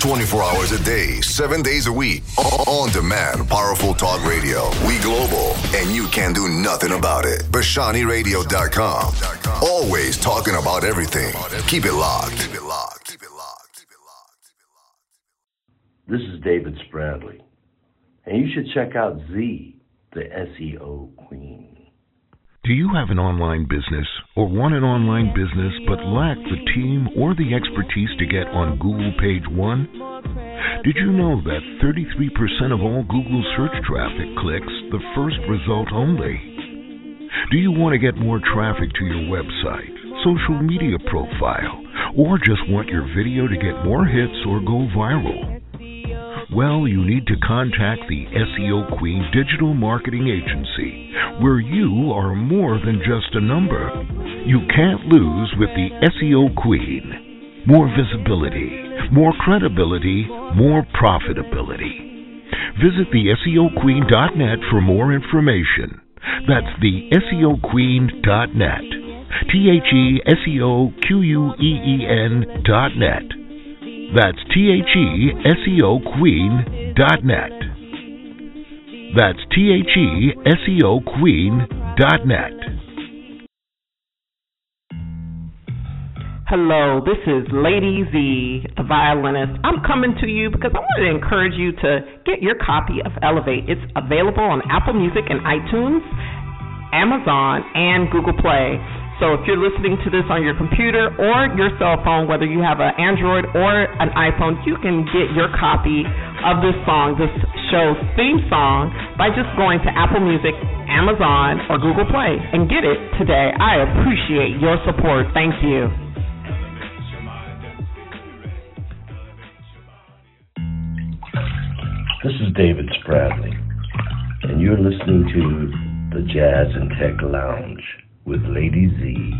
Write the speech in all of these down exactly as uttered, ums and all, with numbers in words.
twenty-four hours a day, seven days a week. On demand, powerful talk radio. We global, and you can do nothing about it. Bashani Radio dot com. Always talking about everything. Keep it locked. Keep it locked. Keep it locked. Keep it locked. Keep it locked. This is David Spradley, and you should check out Z, the S E O Queen. Do you have an online business or want an online business but lack the team or the expertise to get on Google Page One? Did you know that thirty-three percent of all Google search traffic clicks the first result only? Do you want to get more traffic to your website, social media profile, or just want your video to get more hits or go viral? Well, you need to contact the S E O Queen Digital Marketing Agency, where you are more than just a number. You can't lose with the S E O Queen. More visibility, more credibility, more profitability. Visit the S E O queen dot net for more information. That's the S E O queen dot net. T H E S E O Q U E E N dot net. That's T H E S E O Queen dot net. That's T H E S E O Queen dot net. Hello, this is Lady Z, the violinist. I'm coming to you because I want to encourage you to get your copy of Elevate. It's available on Apple Music and iTunes, Amazon, and Google Play. So if you're listening to this on your computer or your cell phone, whether you have an Android or an iPhone, you can get your copy of this song, this show's theme song, by just going to Apple Music, Amazon, or Google Play and get it today. I appreciate your support. Thank you. This is David Spradley, and you're listening to the Jazz and Tech Lounge with Lady Z.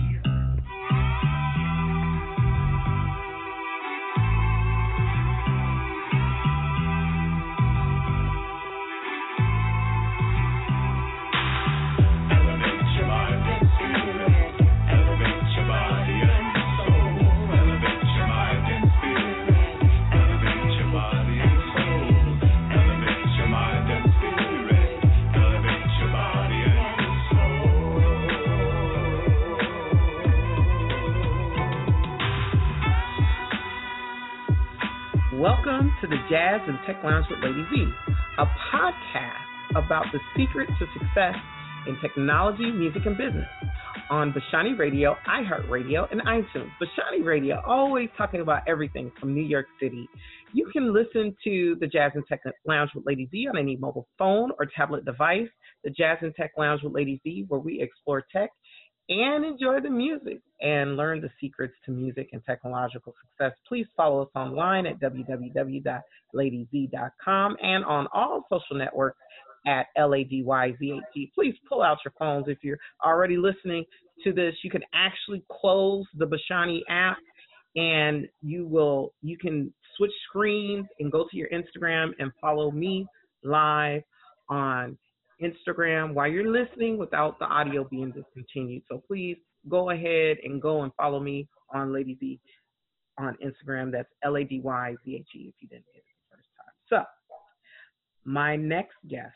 Welcome to the Jazz and Tech Lounge with Lady Z, a podcast about the secret to success in technology, music, and business on Bashani Radio, iHeartRadio, and iTunes. Bashani Radio, always talking about everything from New York City. You can listen to the Jazz and Tech Lounge with Lady Z on any mobile phone or tablet device. The Jazz and Tech Lounge with Lady Z, where we explore tech and enjoy the music and learn the secrets to music and technological success. Please follow us online at w w w dot lady z dot com and on all social networks at L A D Y Z H G. Please pull out your phones. If you're already listening to this, you can actually close the Bashani app and you will you can switch screens and go to your Instagram and follow me live on Instagram while you're listening without the audio being discontinued. So please go ahead and go and follow me on Lady Z on Instagram. That's L A D Y Z H E if you didn't get it the first time. So my next guest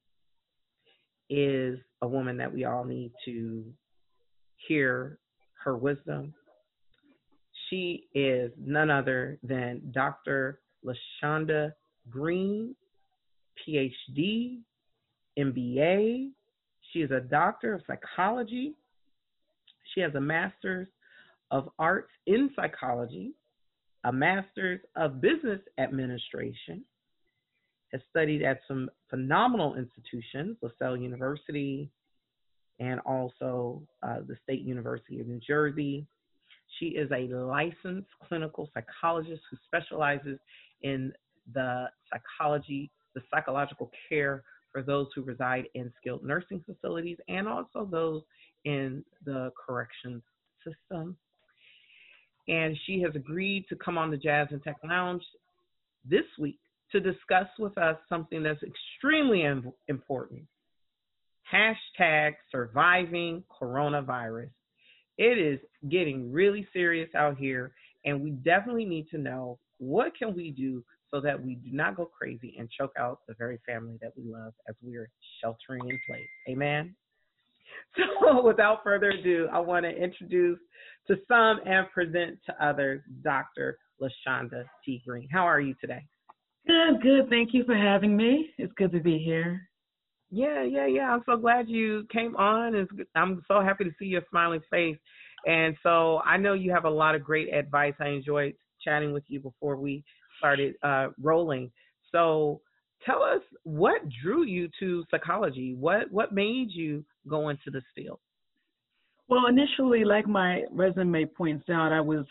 is a woman that we all need to hear her wisdom. She is none other than Doctor LaShonda Green, P H D, M B A. She is a doctor of psychology. She has a master's of arts in psychology, a master's of business administration, has studied at some phenomenal institutions, LaSalle University, and also uh, the State University of New Jersey. She is a licensed clinical psychologist who specializes in the psychology, the psychological care for those who reside in skilled nursing facilities and also those in the corrections system. And she has agreed to come on the Jazz and Tech Lounge this week to discuss with us something that's extremely important. Hashtag surviving coronavirus. It is getting really serious out here, and we definitely need to know what can we do so that we do not go crazy and choke out the very family that we love as we're sheltering in place? Amen. So without further ado, I want to introduce to some and present to others Doctor LaShonda T. Green. How are you today? Good, good. Thank you for having me. It's good to be here. Yeah, yeah, yeah. I'm so glad you came on. It's, I'm so happy to see your smiling face. And so I know you have a lot of great advice. I enjoyed chatting with you before we started uh, rolling. So tell us, what drew you to psychology? What what made you go into this field? Well, initially, like my resume points out, I was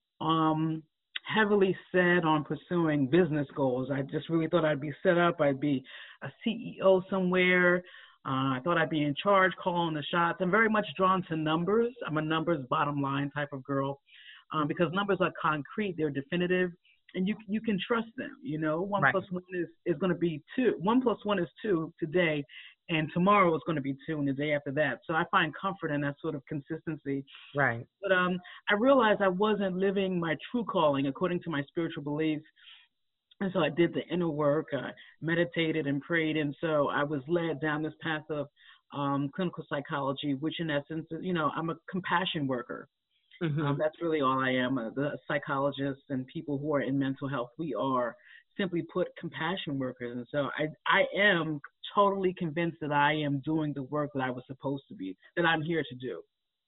um, heavily set on pursuing business goals. I just really thought I'd be set up. I'd be a C E O somewhere. Uh, I thought I'd be in charge, calling the shots. I'm very much drawn to numbers. I'm a numbers bottom line type of girl um, because numbers are concrete. They're definitive. And you you can trust them, you know. One right. plus one is, is going to be two. One plus one is two today, and tomorrow is going to be two, and the day after that. So I find comfort in that sort of consistency. Right. But um, I realized I wasn't living my true calling according to my spiritual beliefs, and so I did the inner work. I meditated and prayed, and so I was led down this path of um, clinical psychology, which in essence, you know, I'm a compassion worker. Mm-hmm. Um, that's really all I am. Uh, the psychologists and people who are in mental health, we are simply put compassion workers. And so I, I am totally convinced that I am doing the work that I was supposed to be, that I'm here to do.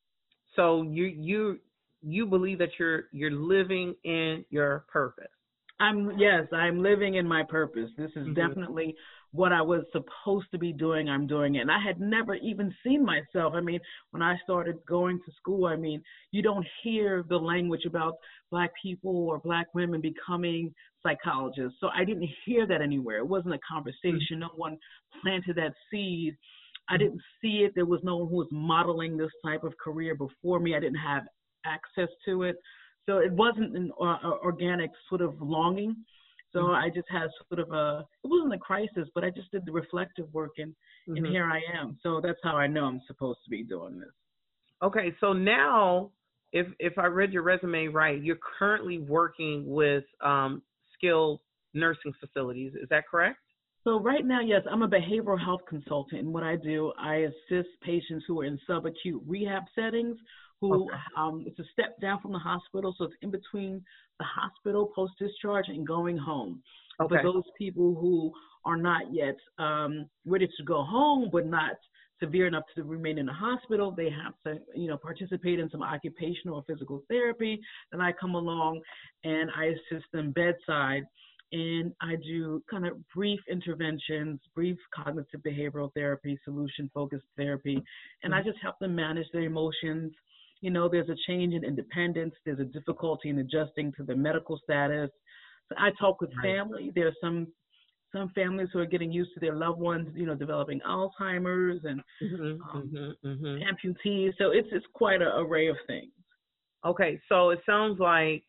So you you you believe that you're you're living in your purpose. I'm yes, I'm living in my purpose. This is mm-hmm. definitely what I was supposed to be doing. I'm doing it. And I had never even seen myself. I mean, when I started going to school, I mean, you don't hear the language about Black people or Black women becoming psychologists. So I didn't hear that anywhere. It wasn't a conversation. Mm-hmm. No one planted that seed. I didn't see it. There was no one who was modeling this type of career before me. I didn't have access to it. So it wasn't an uh, organic sort of longing. So mm-hmm. I just had sort of a, it wasn't a crisis, but I just did the reflective work, and, mm-hmm. and here I am. So that's how I know I'm supposed to be doing this. Okay, so now, if if I read your resume right, you're currently working with um, skilled nursing facilities. Is that correct? So right now, yes, I'm a behavioral health consultant. And what I do, I assist patients who are in subacute rehab settings, who okay. um, it's a step down from the hospital, so it's in between the hospital post-discharge and going home. Okay. For those people who are not yet um, ready to go home, but not severe enough to remain in the hospital, they have to, you know, participate in some occupational or physical therapy. Then I come along and I assist them bedside, and I do kind of brief interventions, brief cognitive behavioral therapy, solution-focused therapy, and I just help them manage their emotions. You know, there's a change in independence. There's a difficulty in adjusting to the medical status. So I talk with family. There are some some families who are getting used to their loved ones, you know, developing Alzheimer's and mm-hmm, um, mm-hmm, mm-hmm. amputees. So it's it's quite an array of things. Okay, so it sounds like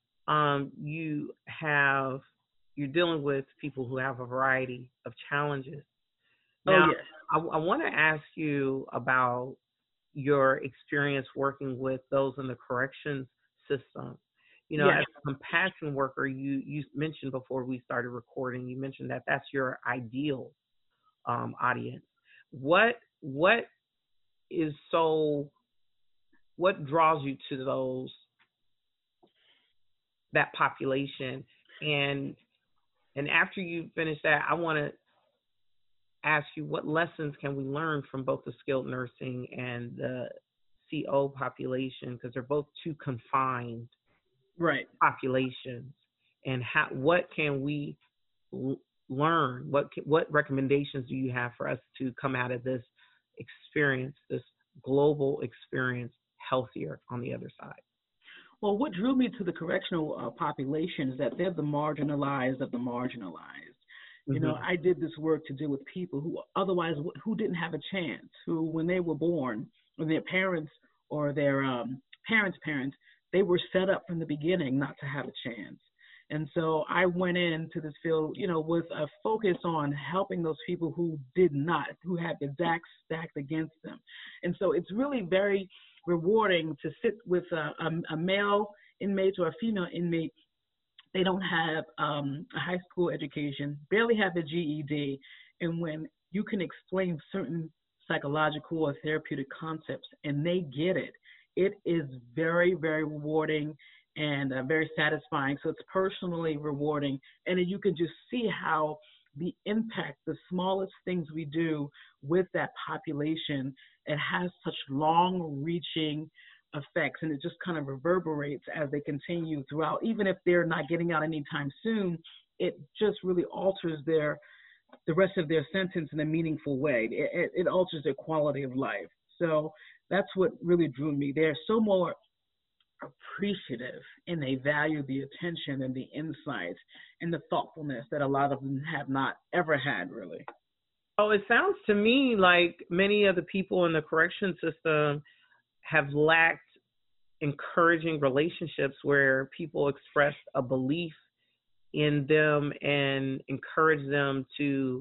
um, you have you're dealing with people who have a variety of challenges. Now, oh, yes. I, I want to ask you about your experience working with those in the corrections system. You know, yes. As a compassion worker, you, you mentioned before we started recording, you mentioned that that's your ideal um, audience. What what is so, what draws you to those, that population? And and after you finish that, I want to ask you, what lessons can we learn from both the skilled nursing and the C O population, because they're both two confined right populations, and how what can we l- learn? What what recommendations do you have for us to come out of this experience, this global experience, healthier on the other side? Well, what drew me to the correctional uh, population is that they're the marginalized of the marginalized. You know, I did this work to deal with people who otherwise, who didn't have a chance, who when they were born, when their parents or their um, parents' parents, they were set up from the beginning not to have a chance. And so I went into this field, you know, with a focus on helping those people who did not, who had the deck stacked against them. And so it's really very rewarding to sit with a, a, a male inmate or a female inmate They don't have um, a high school education, barely have a G E D. And when you can explain certain psychological or therapeutic concepts and they get it, it is very, very rewarding and uh, very satisfying. So it's personally rewarding. And then you can just see how the impact, the smallest things we do with that population, it has such long-reaching effects, and it just kind of reverberates as they continue throughout. Even if they're not getting out anytime soon, it just really alters their the rest of their sentence in a meaningful way. It, it, it alters their quality of life. So that's what really drew me. They're so more appreciative, and they value the attention and the insights and the thoughtfulness that a lot of them have not ever had, really. Oh, it sounds to me like many of the people in the correction system have lacked encouraging relationships where people express a belief in them and encourage them to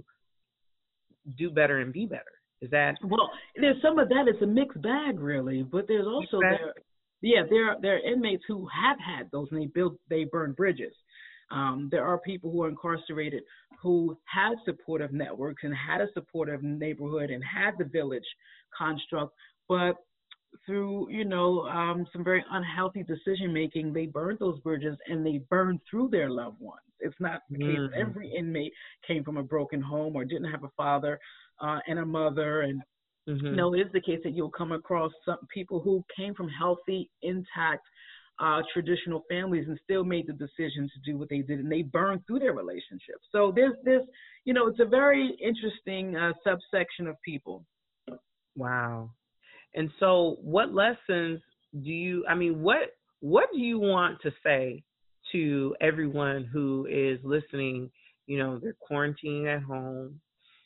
do better and be better. Is that? Well, there's some of that. It's a mixed bag, really, but there's also there, yeah, there there are inmates who have had those and they build, they burn bridges. Um, there are people who are incarcerated who had supportive networks and had a supportive neighborhood and had the village construct, but through, you know, um, some very unhealthy decision making, they burned those bridges and they burned through their loved ones. It's not the case that mm-hmm. every inmate came from a broken home or didn't have a father uh, and a mother. And mm-hmm. no, it is the case that you'll come across some people who came from healthy, intact, uh, traditional families and still made the decision to do what they did, and they burned through their relationships. So there's this, you know, it's a very interesting uh, subsection of people. Wow. And so what lessons do you, I mean, what what do you want to say to everyone who is listening? You know, they're quarantining at home.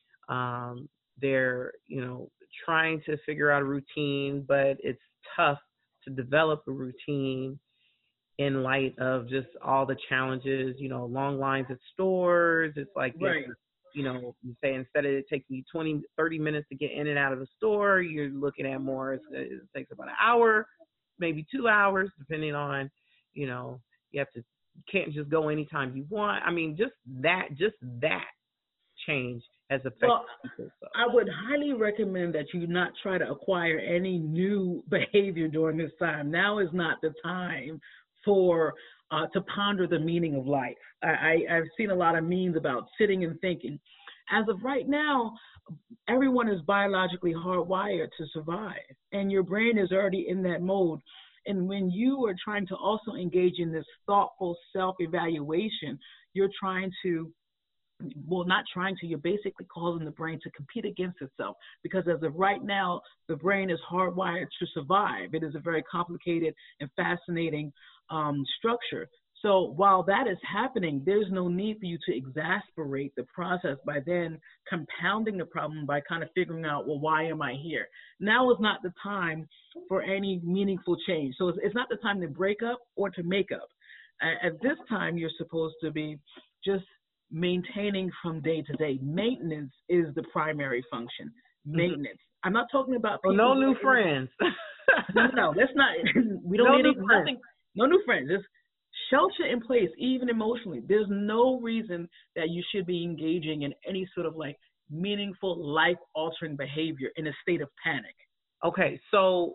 Um, they're, you know, trying to figure out a routine, but it's tough to develop a routine in light of just all the challenges, you know, long lines at stores. It's like, right. you know, you say instead of it taking you twenty, thirty minutes to get in and out of the store, you're looking at more, it takes about an hour, maybe two hours, depending on, you know, you have to, you can't just go anytime you want. I mean, just that, just that change has affected well, people. So. I would highly recommend that you not try to acquire any new behavior during this time. Now is not the time for Uh, to ponder the meaning of life. I, I, I've seen a lot of memes about sitting and thinking. As of right now, everyone is biologically hardwired to survive, and your brain is already in that mode. And when you are trying to also engage in this thoughtful self-evaluation, you're trying to, well, not trying to, you're basically causing the brain to compete against itself, because as of right now, the brain is hardwired to survive. It is a very complicated and fascinating um, structure. So while that is happening, there's no need for you to exasperate the process by then compounding the problem by kind of figuring out, well, why am I here? Now is not the time for any meaningful change. So it's, it's not the time to break up or to make up. At, at this time, you're supposed to be just maintaining from day to day. Maintenance is the primary function. Maintenance. Mm-hmm. I'm not talking about people. Well, no new friends. no, no, let's not. We don't no need new any, friends. nothing. No new friends. Just shelter in place, even emotionally. There's no reason that you should be engaging in any sort of like meaningful, life-altering behavior in a state of panic. Okay, so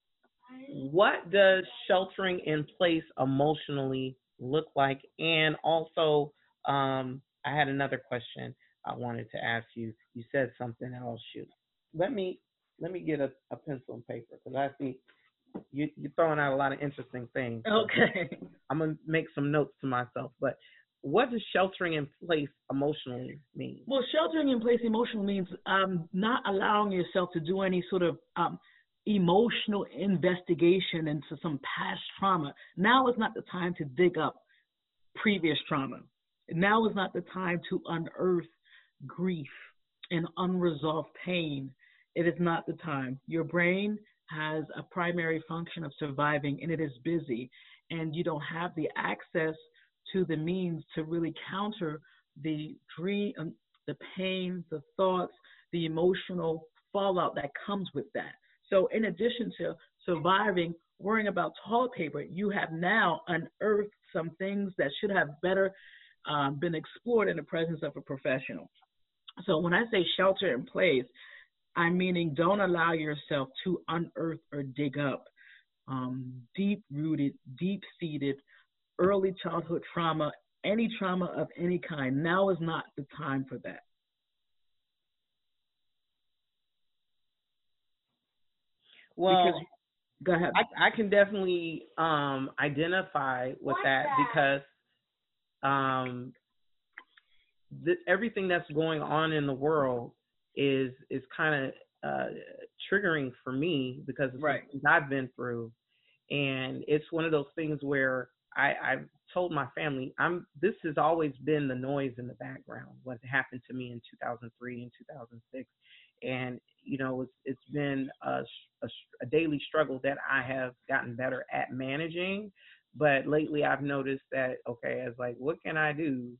what does sheltering in place emotionally look like? And also, um, I had another question I wanted to ask you. You said something else. Shoot, let me let me get a, a pencil and paper, because I see you, you're throwing out a lot of interesting things. Okay. I'm gonna make some notes to myself. But what does sheltering in place emotionally mean? Well, sheltering in place emotionally means um, not allowing yourself to do any sort of um, emotional investigation into some past trauma. Now is not the time to dig up previous trauma. Now is not the time to unearth grief and unresolved pain. It is not the time. Your brain has a primary function of surviving, and it is busy, and you don't have the access to the means to really counter the dream, um, the pain, the thoughts, the emotional fallout that comes with that. So in addition to surviving, worrying about toilet paper, you have now unearthed some things that should have better um, been explored in the presence of a professional. So when I say shelter in place, I'm meaning don't allow yourself to unearth or dig up um, deep-rooted, deep-seated early childhood trauma, any trauma of any kind. Now is not the time for that. Well, because, go ahead. I, I can definitely um, identify with that because um, th- everything that's going on in the world is is kind of uh, triggering for me because of right. things I've been through, and it's one of those things where I, I've told my family, I'm. This has always been the noise in the background. What happened to me in two thousand three and two thousand six, and you know, it's, it's been a, a, a daily struggle that I have gotten better at managing. But lately, I've noticed that okay, I was like, what can I do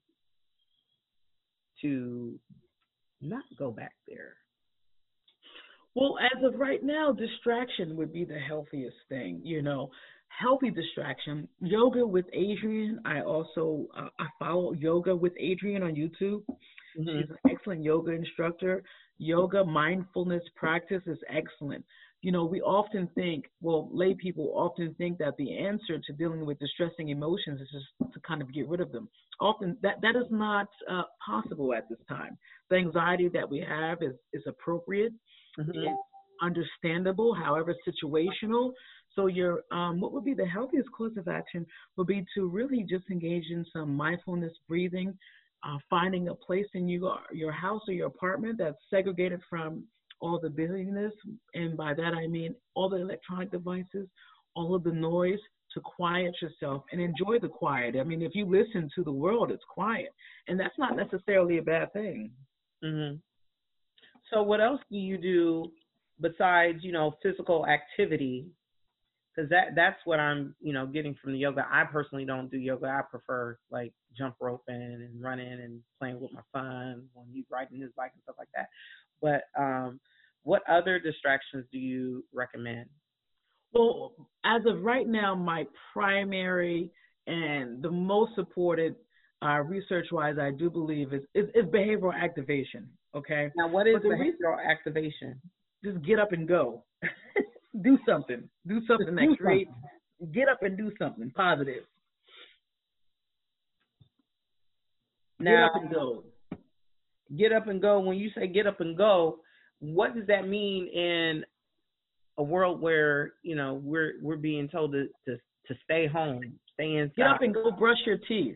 to not go back there? Well, as of right now, distraction would be the healthiest thing, you know. Healthy distraction. Yoga with Adrienne. I also uh, I follow Yoga with Adrienne on YouTube. Mm-hmm. She's an excellent yoga instructor. Yoga mindfulness practice is excellent. You know, we often think, well, lay people often think that the answer to dealing with distressing emotions is just to kind of get rid of them. Often that, that is not uh, possible at this time. The anxiety that we have is, is appropriate. Mm-hmm. It's understandable, however situational. So your um, what would be the healthiest course of action would be to really just engage in some mindfulness breathing, uh, finding a place in your, your house or your apartment that's segregated from all the busyness. And by that, I mean all the electronic devices, all of the noise, to quiet yourself and enjoy the quiet. I mean, if you listen to the world, it's quiet. And that's not necessarily a bad thing. Mm-hmm. So what else do you do besides, you know, physical activity? Because that, that's what I'm, you know, getting from the yoga. I personally don't do yoga. I prefer, like, jump roping and running and playing with my son when he's riding his bike and stuff like that. But um, what other distractions do you recommend? Well, as of right now, my primary and the most supported uh, research-wise, I do believe, is, is, is behavioral activation, okay? Now, what is behavioral reason, activation? Just get up and go. Do something. Do something that creates, get up and do something positive. Now, get up and go. Get up and go. When you say get up and go, what does that mean in a world where, you know, we're we're being told to, to, to stay home, stay inside? Get up and go brush your teeth.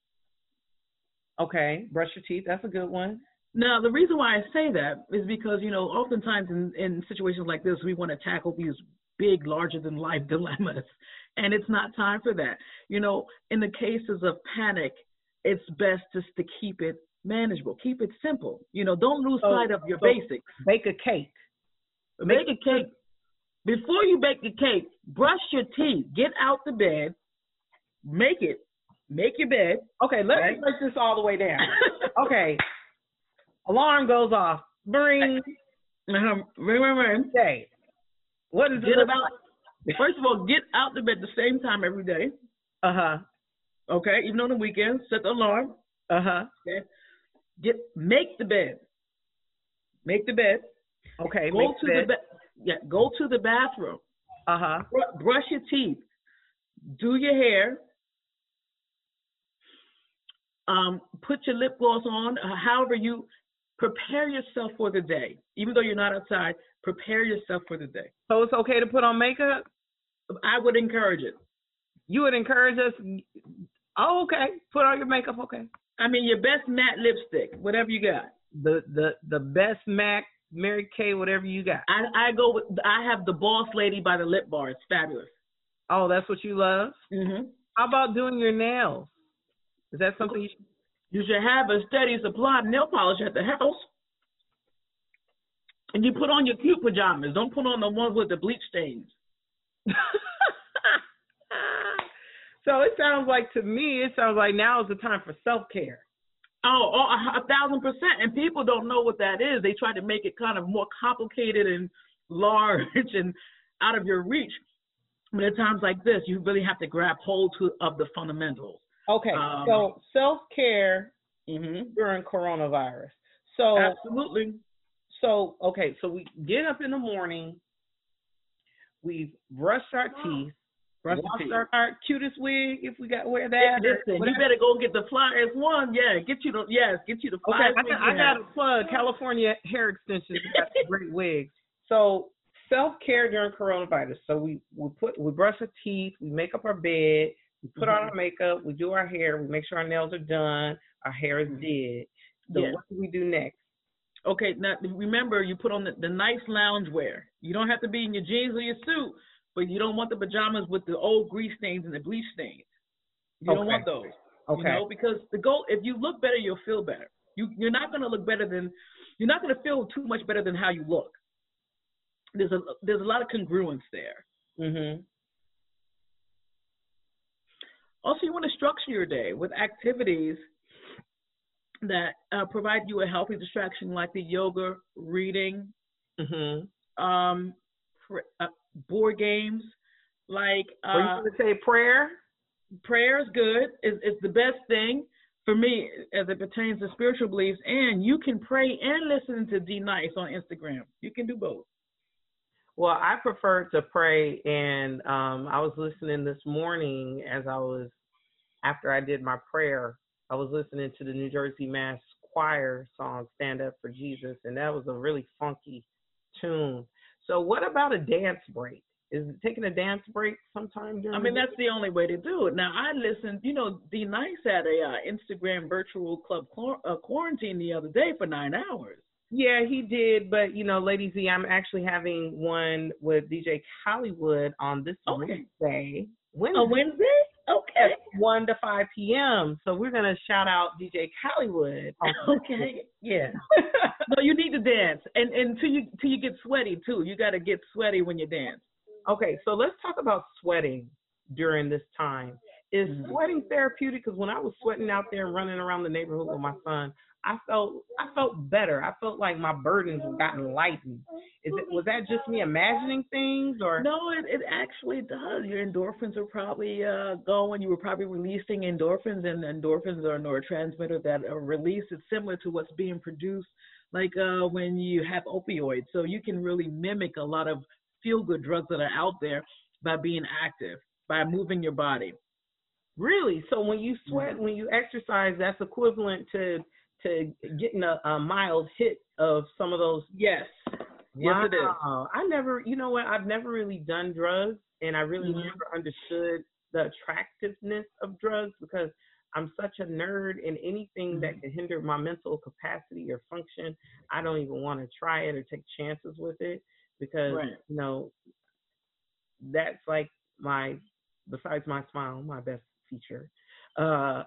Okay, brush your teeth. That's a good one. Now, the reason why I say that is because, you know, oftentimes in, in situations like this, we want to tackle these big, larger-than-life dilemmas, and it's not time for that. You know, in the cases of panic, it's best just to keep it manageable. Keep it simple. You know, don't lose so, sight of your so basics. Bake a cake. Make a cake. Before you bake the cake, brush your teeth. Get out the bed. Make it. Make your bed. Okay, let's right? break this all the way down. Okay. Alarm goes off. Bring. Um, ring, ring, ring. Okay. What is get it about? First of all, get out the bed the same time every day. Uh huh. Okay, even on the weekends, set the alarm. Uh huh. Okay. Get make the bed. Make the bed. Okay. Go make to the bed. the ba- yeah. Go to the bathroom. Uh huh. Br- brush your teeth. Do your hair. Um, put your lip gloss on. Uh, however you. Prepare yourself for the day. Even though you're not outside, prepare yourself for the day. So it's okay to put on makeup? I would encourage it. You would encourage us? Oh, okay. Put on your makeup, okay. I mean, your best matte lipstick, whatever you got. The the the best MAC, Mary Kay, whatever you got. I, I go with, I have the Boss Lady by the Lip Bar. It's fabulous. Oh, that's what you love? Mm-hmm. How about doing your nails? Is that something you should? You should have a steady supply of nail polish at the house. And you put on your cute pajamas. Don't put on the ones with the bleach stains. So it sounds like, to me, it sounds like now is the time for self-care. Oh, oh, a thousand percent. And people don't know what that is. They try to make it kind of more complicated and large and out of your reach. But at times like this, you really have to grab hold to, of the fundamentals. Okay, um, so self-care mm-hmm. during coronavirus. So absolutely. So okay, so we get up in the morning, we brush our teeth, brush our, our cutest wig if we got to wear that. Listen, you better go get the flyers one. Yeah, get you the yes, get you the flyers. Okay, I, I got to plug California Hair Extensions. Got some great wigs. So self-care during coronavirus. So we we put we brush our teeth, we make up our bed, we put mm-hmm. on our makeup, we do our hair, we make sure our nails are done, our hair is did. So yeah. What do we do next? Okay, now remember, you put on the, the nice lounge wear. You don't have to be in your jeans or your suit, but you don't want the pajamas with the old grease stains and the bleach stains. You okay. don't want those. Okay. You know, because the goal, if you look better, you'll feel better. You, you're not going to look better than, you're not going to feel too much better than how you look. There's a there's a lot of congruence there. Mm-hmm. Also, you want to structure your day with activities that uh, provide you a healthy distraction, like the yoga, reading, mm-hmm. um, pr- uh, board games, like. Uh, Were you going to say prayer? Prayer is good. It's, it's the best thing for me as it pertains to spiritual beliefs. And you can pray and listen to D Nice on Instagram. You can do both. Well, I prefer to pray, and um, I was listening this morning as I was, after I did my prayer, I was listening to the New Jersey Mass Choir song, Stand Up for Jesus, and that was a really funky tune. So what about a dance break? Is it taking a dance break sometime during I mean, the that's the only way to do it. Now, I listened, you know, D Nice had a uh, Instagram virtual club cl- uh, quarantine the other day for nine hours. Yeah, he did. But, you know, Lady Z, I'm actually having one with D J Hollywood on this okay. Wednesday. Wednesday. A Wednesday? Okay. At one to five p.m. So we're going to shout out D J Hollywood. Okay. Yeah. No, you need to dance. And until you, till you get sweaty, too. You got to get sweaty when you dance. Okay, so let's talk about sweating during this time. Is mm-hmm. sweating therapeutic? Because when I was sweating out there running around the neighborhood with my son, I felt I felt better. I felt like my burdens had gotten lightened. Is it was that just me imagining things, or no? It, it actually does. Your endorphins are probably uh, going. You were probably releasing endorphins, and endorphins are a neurotransmitter that are released. It's similar to what's being produced, like uh, when you have opioids. So you can really mimic a lot of feel-good drugs that are out there by being active, by moving your body. Really? So when you sweat, mm-hmm. when you exercise, that's equivalent to to getting a, a mild hit of some of those. Yes. Wow. Yes, it is. I never, you know what? I've never really done drugs, and I really mm-hmm. never understood the attractiveness of drugs because I'm such a nerd, and anything mm-hmm. that can hinder my mental capacity or function, I don't even want to try it or take chances with it because, right. you know, that's like my, besides my smile, my best feature. Uh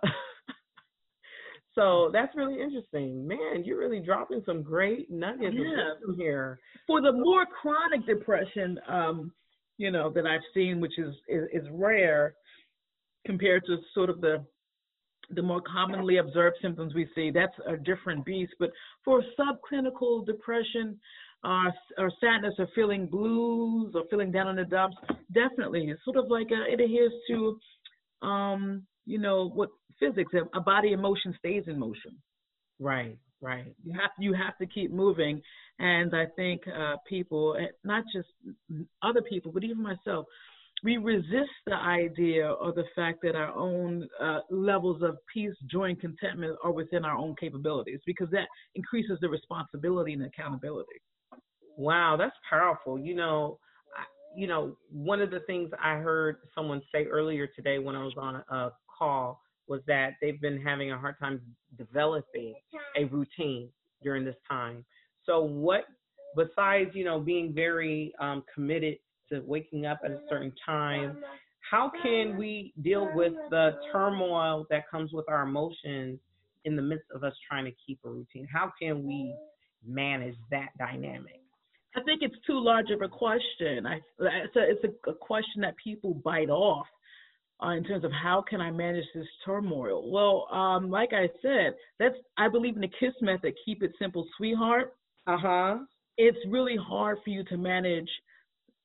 So that's really interesting. Man, you're really dropping some great nuggets yeah. of here. For the more chronic depression, um, you know, that I've seen, which is, is, is rare compared to sort of the the more commonly observed symptoms we see, that's a different beast. But for subclinical depression, uh, or sadness, or feeling blues, or feeling down in the dumps, definitely. It's sort of like a, it adheres to, um, you know, what physics, a body in motion stays in motion. Right, right. You have you have to keep moving, and I think uh, people, not just other people, but even myself, we resist the idea or the fact that our own uh, levels of peace, joy, and contentment are within our own capabilities, because that increases the responsibility and accountability. Wow, that's powerful. You know, I, you know, one of the things I heard someone say earlier today when I was on a, a call was that they've been having a hard time developing a routine during this time. So what, besides, you know, being very um, committed to waking up at a certain time, how can we deal with the turmoil that comes with our emotions in the midst of us trying to keep a routine? How can we manage that dynamic? I think it's too large of a question. I, it's a, it's a, a question that people bite off. Uh, in terms of how can I manage this turmoil? Well, um, like I said, that's I believe in the KISS method, keep it simple, sweetheart. Uh-huh. It's really hard for you to manage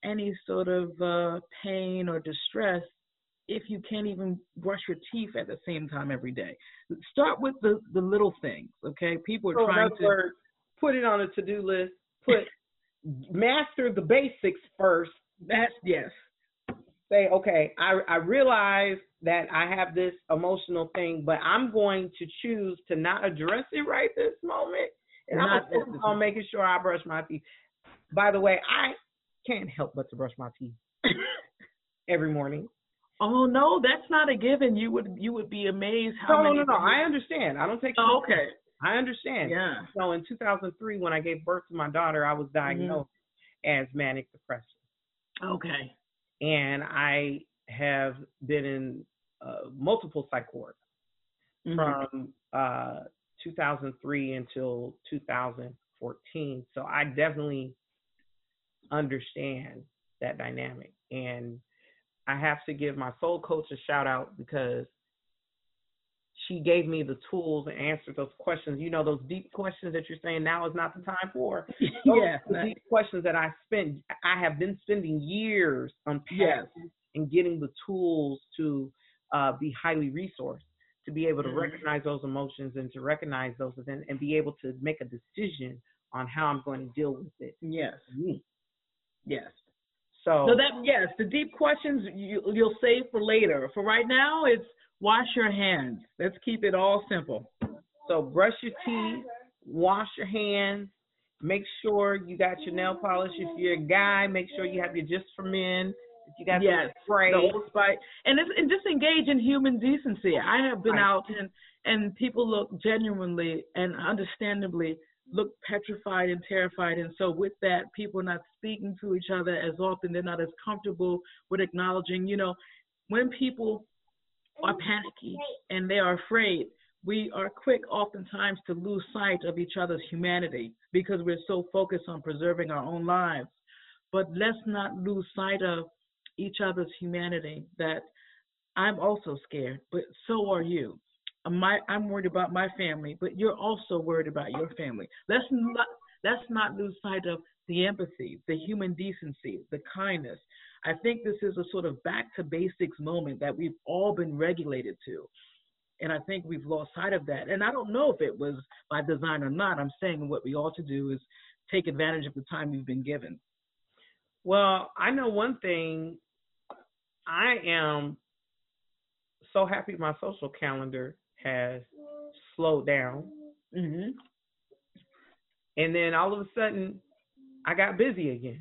any sort of uh, pain or distress if you can't even brush your teeth at the same time every day. Start with the, the little things, okay? People are so trying in other to words, put it on a to-do list. Put master the basics first. That's yes. Say, okay, I I realize that I have this emotional thing, but I'm going to choose to not address it right this moment, and I'm Not focused on making sure I brush my teeth. By the way, I can't help but to brush my teeth every morning. Oh no, that's not a given. You would you would be amazed how No, no, many. no, no. I understand. I don't take. Oh, okay. I understand. Yeah. So in two thousand three, when I gave birth to my daughter, I was diagnosed mm-hmm. as manic depression. Okay. And I have been in uh, multiple psych wards mm-hmm. from uh, two thousand three until two thousand fourteen. So I definitely understand that dynamic. And I have to give my soul coach a shout out because she gave me the tools and answered those questions. You know, those deep questions that you're saying now is not the time for. Those yeah, the deep questions that I spent. I have been spending years unpacking yes. and getting the tools to uh, be highly resourced, to be able to mm-hmm. recognize those emotions and to recognize those and, and be able to make a decision on how I'm going to deal with it. Yes. Me. Yes. So, so that yes, the deep questions you, you'll save for later. For right now, it's wash your hands. Let's keep it all simple. So brush your teeth, wash your hands, make sure you got your nail polish. If you're a guy, make sure you have your Just for Men. If you got yes, spray. The Old Spice. And, it's, and just engage in human decency. I have been right. out and, and people look genuinely and understandably look petrified and terrified. And so with that, people are not speaking to each other as often. They're not as comfortable with acknowledging, you know, when people are panicky and they are afraid, we are quick oftentimes to lose sight of each other's humanity because we're so focused on preserving our own lives. But let's not lose sight of each other's humanity, that I'm also scared, but so are you. My, I'm worried about my family, but you're also worried about your family. Let's not, let's not lose sight of the empathy, the human decency, the kindness. I think this is a sort of back to basics moment that we've all been regulated to. And I think we've lost sight of that. And I don't know if it was by design or not. I'm saying what we ought to do is take advantage of the time we've been given. Well, I know one thing. I am so happy my social calendar has slowed down. Mm-hmm. And then all of a sudden, I got busy again.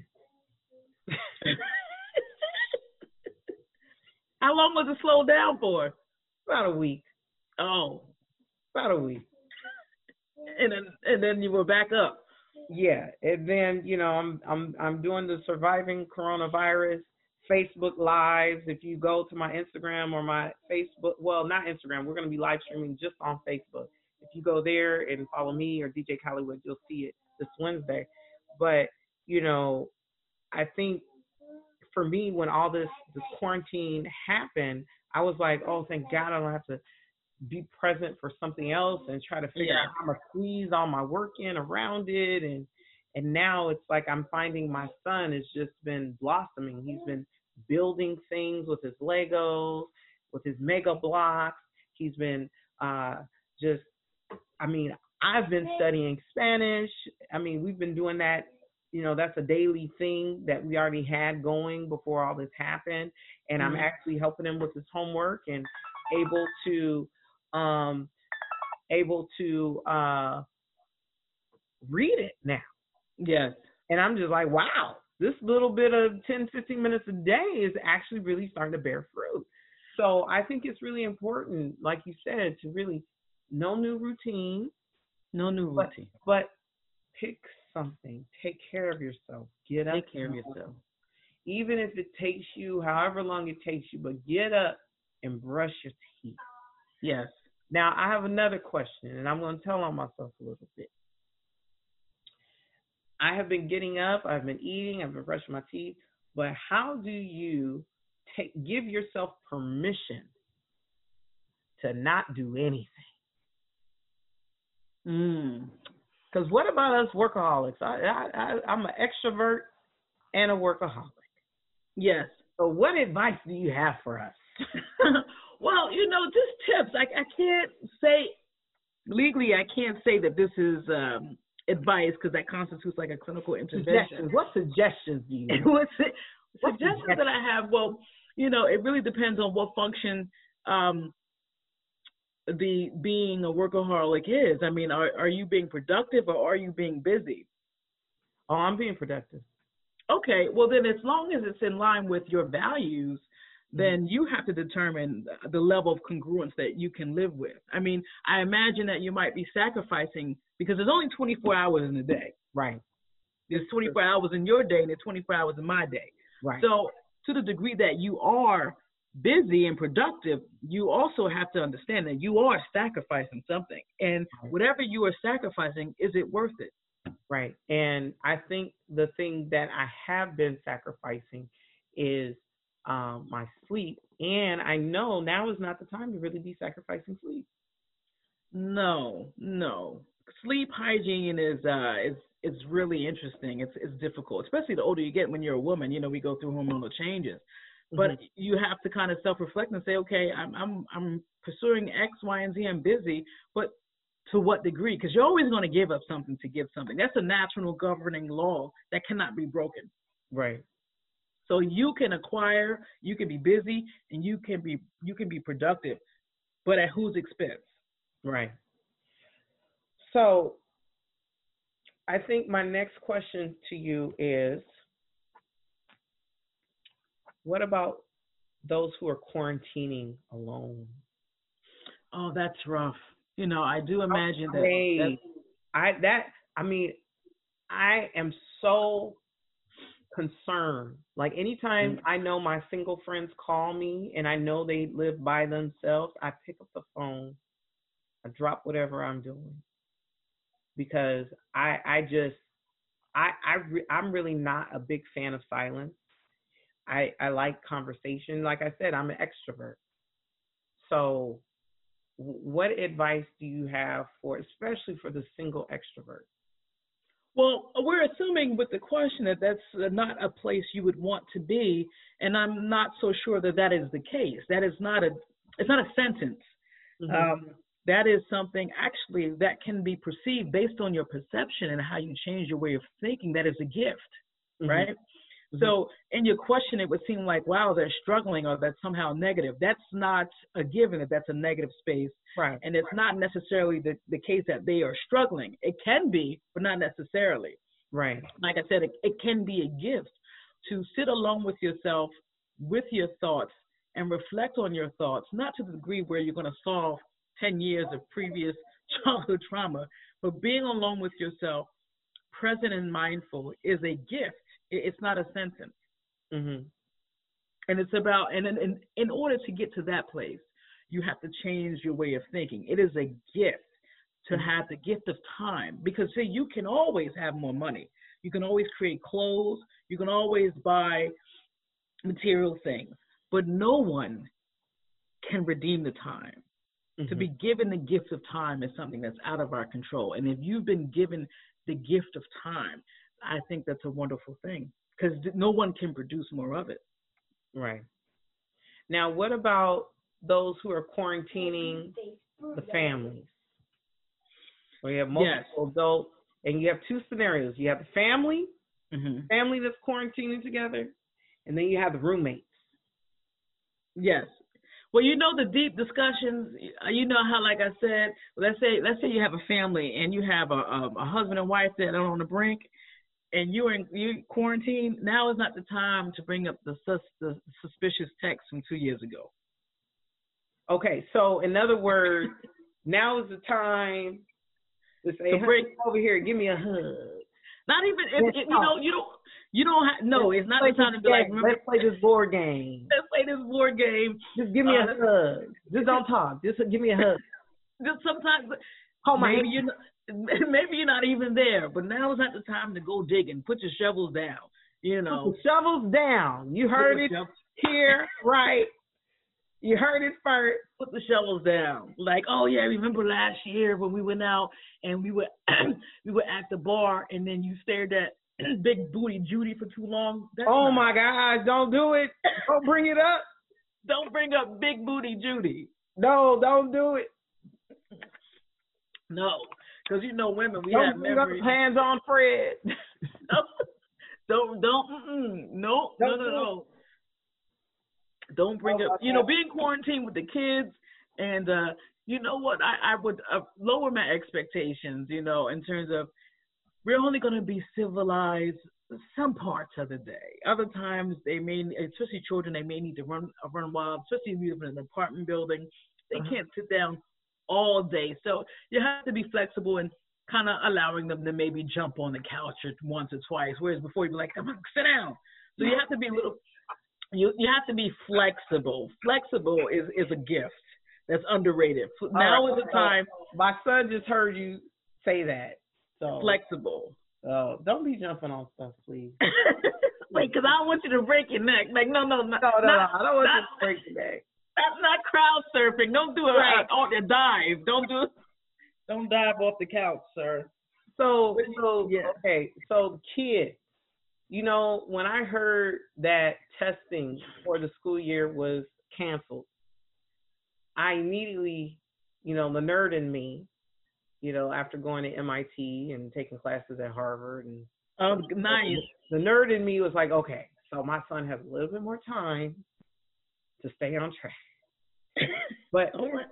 How long was it slowed down for? About a week. Oh. About a week. And then and then you were back up. Yeah. And then, you know, I'm I'm I'm doing the Surviving Coronavirus Facebook Lives. If you go to my Instagram or my Facebook, well, not Instagram, we're going to be live streaming just on Facebook. If you go there and follow me or D J Hollywood, you'll see it this Wednesday. But, you know, I think for me, when all this, this quarantine happened, I was like, oh, thank God I don't have to be present for something else and try to figure yeah. out how to squeeze all my work in around it. And and now it's like I'm finding my son has just been blossoming. He's been building things with his Legos, with his Mega Blocks. He's been uh, just, I mean, I've been studying Spanish. I mean, we've been doing that. You know, that's a daily thing that we already had going before all this happened. And mm-hmm. I'm actually helping him with his homework and able to, um, able to uh, read it now. Yes. And I'm just like, wow, this little bit of ten, fifteen minutes a day is actually really starting to bear fruit. So I think it's really important, like you said, to really, no new routine. No new routine. But, but pick something. Take care of yourself. Get up. Take care of yourself. Even if it takes you however long it takes you, but get up and brush your teeth. Yes. Now, I have another question, and I'm going to tell on myself a little bit. I have been getting up, I've been eating, I've been brushing my teeth, but how do you take give yourself permission to not do anything? Mm. Because what about us workaholics? I, I, I, I'm an extrovert and a workaholic. Yes. So what advice do you have for us? Well, you know, just tips. I, I can't say, legally, I can't say that this is um, advice because that constitutes like a clinical intervention. Suggestions. What suggestions do you have? What's it? What Suggestions suggestions? that I have, well, you know, it really depends on what function um, the being a workaholic is. I mean, are, are you being productive or are you being busy? Oh, I'm being productive. Okay, well then as long as it's in line with your values, then you have to determine the level of congruence that you can live with. I mean, I imagine that you might be sacrificing because there's only twenty-four hours in a day. Right. There's twenty-four hours in your day and there's twenty-four hours in my day. Right. So to the degree that you are busy and productive, you also have to understand that you are sacrificing something. And whatever you are sacrificing, is it worth it? Right. And I think the thing that I have been sacrificing is um, my sleep. And I know now is not the time to really be sacrificing sleep. No, no. Sleep hygiene is uh is is really interesting. It's it's difficult, especially the older you get when you're a woman. You know, we go through hormonal changes. But mm-hmm. you have to kind of self-reflect and say, okay, I'm I'm I'm pursuing X, Y, and Z. I'm busy, but to what degree? Because you're always going to give up something to give something. That's a natural governing law that cannot be broken. Right. So you can acquire, you can be busy, and you can be you can be productive, but at whose expense? Right. So I think my next question to you is, what about those who are quarantining alone? Oh, that's rough. You know, I do imagine that, hey, that I that I mean, I am so concerned. Like anytime mm-hmm. I know my single friends call me and I know they live by themselves, I pick up the phone, I drop whatever I'm doing, because I I just I I re- I'm really not a big fan of silence. I I like conversation. Like I said, I'm an extrovert. So what advice do you have for, especially for the single extrovert? Well, we're assuming with the question that that's not a place you would want to be, and I'm not so sure that that is the case. That is not a, it's not a sentence. Mm-hmm. Um, that is something actually that can be perceived based on your perception and how you change your way of thinking. That is a gift, mm-hmm. right? Mm-hmm. So in your question, it would seem like, wow, they're struggling or that's somehow negative. That's not a given that that's a negative space. Right. And it's right. not necessarily the, the case that they are struggling. It can be, but not necessarily. Right. Like I said, it, it can be a gift to sit alone with yourself, with your thoughts, and reflect on your thoughts, not to the degree where you're going to solve ten years of previous childhood trauma, but being alone with yourself, present and mindful, is a gift. It's not a sentence. Mm-hmm. And it's about, and in, in, in order to get to that place, you have to change your way of thinking. It is a gift to mm-hmm. have the gift of time, because see, you can always have more money. You can always create clothes. You can always buy material things, but no one can redeem the time. Mm-hmm. To be given the gift of time is something that's out of our control. And if you've been given the gift of time, I think that's a wonderful thing, because no one can produce more of it. Right. Now, what about those who are quarantining the families? Where you have multiple yes. adults, and you have two scenarios. You have the family, mm-hmm. family that's quarantining together, and then you have the roommates. Yes. Well, you know, the deep discussions, you know how, like I said, let's say let's say you have a family and you have a, a, a husband and wife that are on the brink, and you're in you quarantine. Now is not the time to bring up the, sus, the suspicious text from two years ago. Okay, so in other words, now is the time to say, to break over here, give me a hug. Not even, if, if, you know, you don't, you don't have, no, let's it's not the time to be like, remember, let's play this board game. Let's play this board game. Just give me uh, a hug. Just don't talk. Just give me a hug. Just sometimes, oh my maybe you're not, maybe you're not even there, but now is not the time to go digging. Put your shovels down, you know. Put the shovels down. You heard it here, right? You heard it first. Put the shovels down. Like, oh yeah, remember last year when we went out and we were we were at the bar, and then you stared at Big Booty Judy for too long. That's oh not, my gosh, don't do it. Don't bring it up. Don't bring up Big Booty Judy. No, don't do it. No, because you know women, we don't have memories. Don't hands on Fred. don't, don't, mm-mm. no, no, no, no. Don't bring oh, up, you know, being quarantined with the kids and, uh, you know what, I, I would uh, lower my expectations, you know, in terms of we're only going to be civilized some parts of the day. Other times they may, especially children, they may need to run run wild, especially if you live in an apartment building. They uh-huh. can't sit down all day. So you have to be flexible and kind of allowing them to maybe jump on the couch once or twice, whereas before you'd be like, come on, sit down. So you have to be a little, you, you have to be flexible. Flexible is, is a gift that's underrated. Now right. is the time. My son just heard you say that. So flexible. Uh, don't be jumping on stuff, please. Wait, because I don't want you to break your neck. Like, no, no, no. No, no, not, no. I don't want not, you to break your neck. That's not crowd surfing. Don't do a, right. a, a dive. Don't do Don't dive off the couch, sir. So, so yeah. okay. So, kids, you know, when I heard that testing for the school year was canceled, I immediately, you know, the nerd in me, you know, after going to M I T and taking classes at Harvard and oh, nice. The nerd in me was like, okay, so my son has a little bit more time to stay on track. but,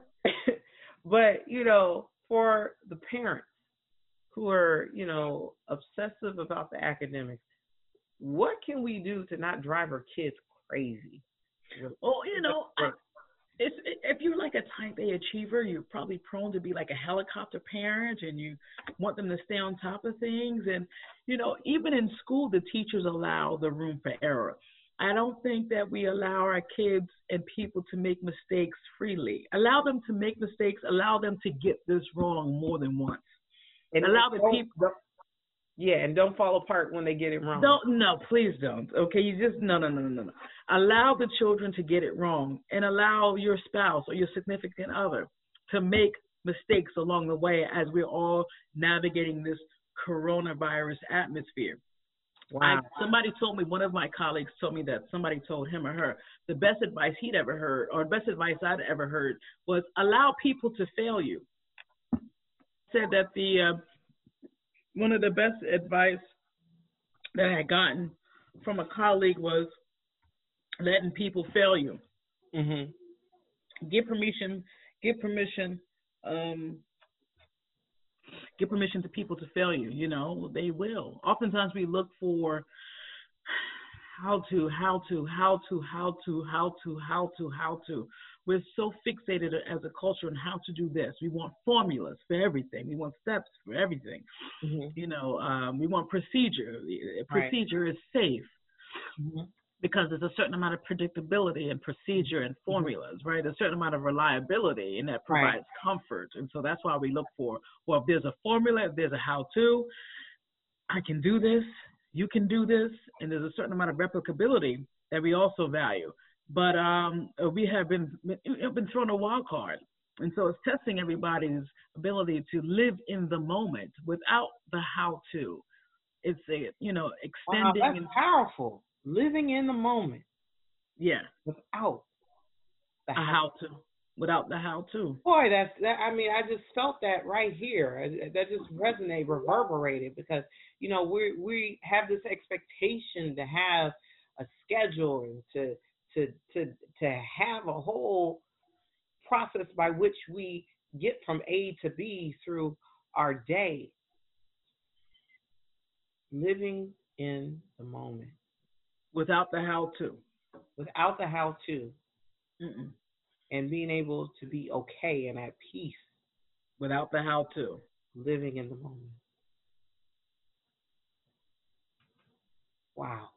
but you know, for the parents who are, you know, obsessive about the academics, what can we do to not drive our kids crazy? Well, you know, I, It's, if you're like a type A achiever, you're probably prone to be like a helicopter parent and you want them to stay on top of things. And, you know, even in school, the teachers allow the room for error. I don't think that we allow our kids and people to make mistakes freely. Allow them to make mistakes. Allow them to get this wrong more than once. And allow the people... Yeah, and don't fall apart when they get it wrong. Don't, no, please don't. Okay, you just, no, no, no, no, no. Allow the children to get it wrong and allow your spouse or your significant other to make mistakes along the way as we're all navigating this coronavirus atmosphere. Wow. I, somebody told me, one of my colleagues told me that somebody told him or her the best advice he'd ever heard or best advice I'd ever heard was allow people to fail you. Said that the... Uh, One of the best advice that I had gotten from a colleague was letting people fail you. Mm-hmm. Give permission, give permission, um, give permission to people to fail you. You know, they will. Oftentimes we look for how to, how to, how to, how to, how to, how to, how to. We're so fixated as a culture on how to do this. We want formulas for everything. We want steps for everything. Mm-hmm. You know, um, we want procedure. Procedure right. is safe mm-hmm. because there's a certain amount of predictability and procedure and formulas, mm-hmm. right? A certain amount of reliability, and that provides right. comfort. And so that's why we look for, well, if there's a formula, if there's a how-to, I can do this, you can do this, and there's a certain amount of replicability that we also value. But um, we have been been thrown a wild card, and so it's testing everybody's ability to live in the moment without the how-to. It's a you know extending. Wow, that's and, powerful. Living in the moment. Yeah. Without the a how-to. Without the how-to. Boy, that's that. I mean, I just felt that right here. That just resonated, reverberated, because you know we we have this expectation to have a schedule and to. To, to to have a whole process by which we get from A to B through our day. Living in the moment. Without the how-to. Without the how-to. Mm-mm. And being able to be okay and at peace. Without the how-to. Living in the moment. Wow.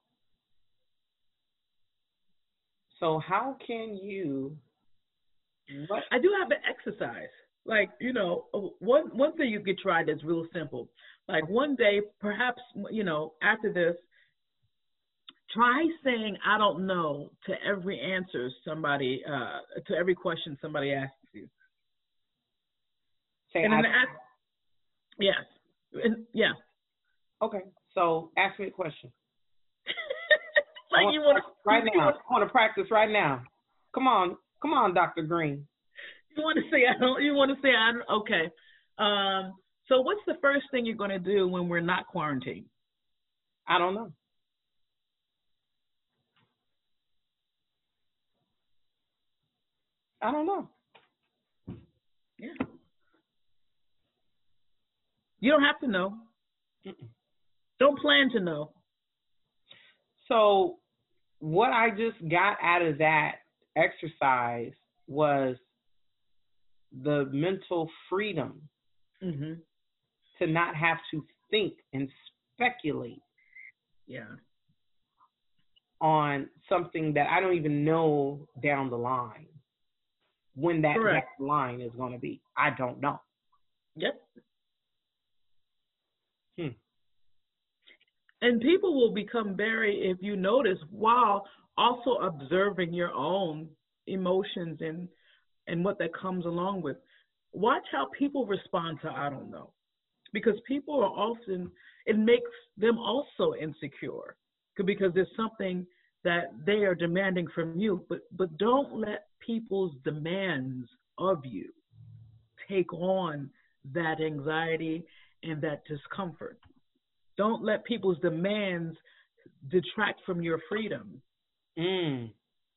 So how can you? What? I do have an exercise. Like, you know, one one thing you could try that's real simple. Like one day, perhaps, you know, after this, try saying "I don't know" to every answer somebody, uh, to every question somebody asks you. Say and I. Ask, yes, and, yeah. Okay. So ask me a question. Like you want to right now. I want to practice right now. Come on, come on, Doctor Green. You want to say I don't? You want to say I don't? Okay. Um. So what's the first thing you're going to do when we're not quarantined? I don't know. I don't know. Yeah. You don't have to know. Mm-mm. Don't plan to know. So what I just got out of that exercise was the mental freedom mm-hmm. to not have to think and speculate yeah. on something that I don't even know down the line when that, that line is going to be. I don't know. Yep. Hmm. And people will become very, if you notice, while also observing your own emotions and and what that comes along with. Watch how people respond to I don't know. Because people are often, it makes them also insecure because there's something that they are demanding from you. But but don't let people's demands of you take on that anxiety and that discomfort. Don't let people's demands detract from your freedom. Mm.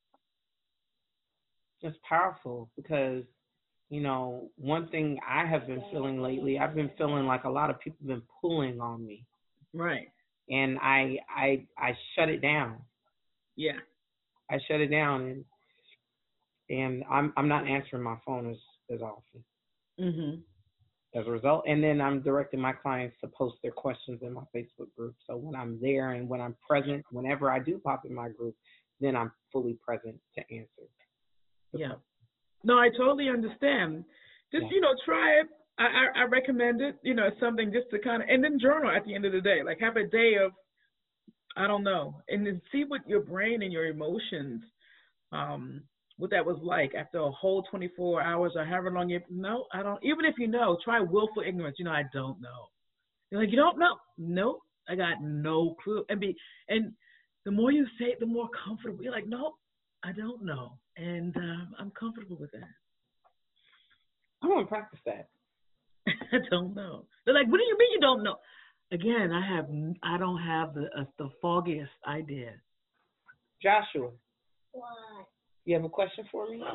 That's powerful because, you know, one thing I have been feeling lately, I've been feeling like a lot of people have been pulling on me. Right. And I I I shut it down. Yeah. I shut it down and and I'm I'm not answering my phone as, as often. Mm-hmm. As a result, and then I'm directing my clients to post their questions in my Facebook group. So when I'm there and when I'm present, whenever I do pop in my group, then I'm fully present to answer. Yeah. Question. No, I totally understand. Just, yeah. you know, try it. I, I, I recommend it. You know, it's something just to kind of, and then journal at the end of the day. Like have a day of, I don't know, and then see what your brain and your emotions, um, what that was like after a whole twenty-four hours or however long you no, I don't, even if you know, try willful ignorance. You know, I don't know. You're like, you don't know? Nope, I got no clue. And be, and the more you say it, the more comfortable. You're like, nope, I don't know. And um, I'm comfortable with that. I want to practice that. I don't know. They're like, what do you mean you don't know? Again, I have, I don't have the uh, the foggiest idea. Joshua. What? You have a question for me?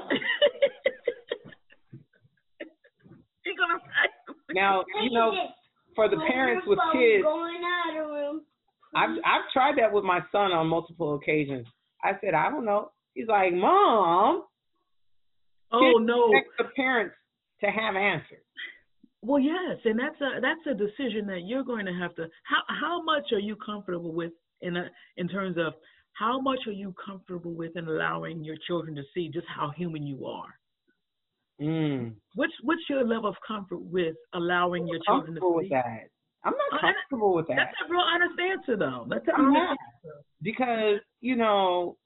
Now, you know, for the parents with kids, I've I've tried that with my son on multiple occasions. I said, I don't know. He's like, Mom. Oh no. Expect the parents to have answers. Well, yes, and that's a that's a decision that you're going to have to. How how much are you comfortable with in a, in terms of how much are you comfortable with in allowing your children to see just how human you are? Mm. What's what's your level of comfort with allowing your I'm children to comfortable see? with that. I'm not comfortable oh, with that. That's a real honest answer, though. That's an I'm honest not. answer. Because, you know,